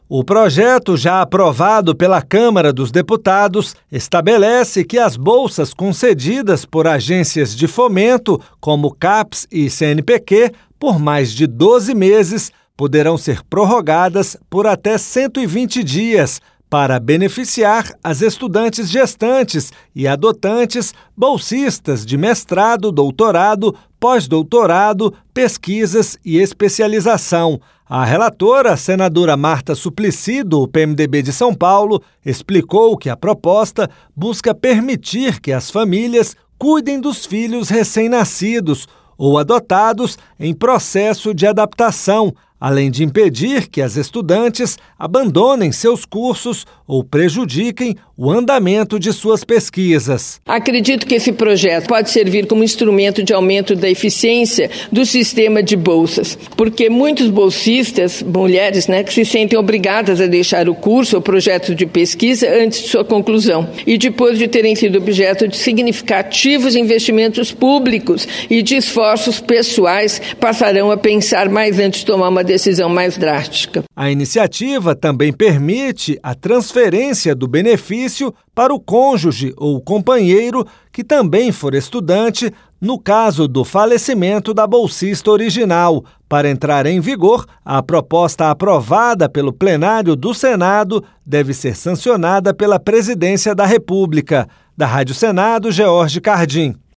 O projeto, já aprovado pela Câmara dos Deputados, estabelece que as bolsas concedidas por agências de fomento, como CAPES e CNPq, por mais de 12 meses, poderão ser prorrogadas por até 120 dias, para beneficiar as estudantes gestantes e adotantes, bolsistas de mestrado, doutorado, pós-doutorado, pesquisas e especialização. A relatora, a senadora Marta Suplicy, do PMDB de São Paulo, explicou que a proposta busca permitir que as famílias cuidem dos filhos recém-nascidos ou adotados em processo de adaptação, além de impedir que as estudantes abandonem seus cursos ou prejudiquem o andamento de suas pesquisas. Acredito que esse projeto pode servir como instrumento de aumento da eficiência do sistema de bolsas, porque muitos bolsistas, mulheres, que se sentem obrigadas a deixar o curso ou projeto de pesquisa antes de sua conclusão e depois de terem sido objeto de significativos investimentos públicos e de esforços pessoais, passarão a pensar mais antes de tomar uma decisão mais drástica. A iniciativa também permite a transferência do benefício para o cônjuge ou companheiro que também for estudante, no caso do falecimento da bolsista original. Para entrar em vigor, a proposta aprovada pelo plenário do Senado deve ser sancionada pela Presidência da República. Da Rádio Senado, George Cardim.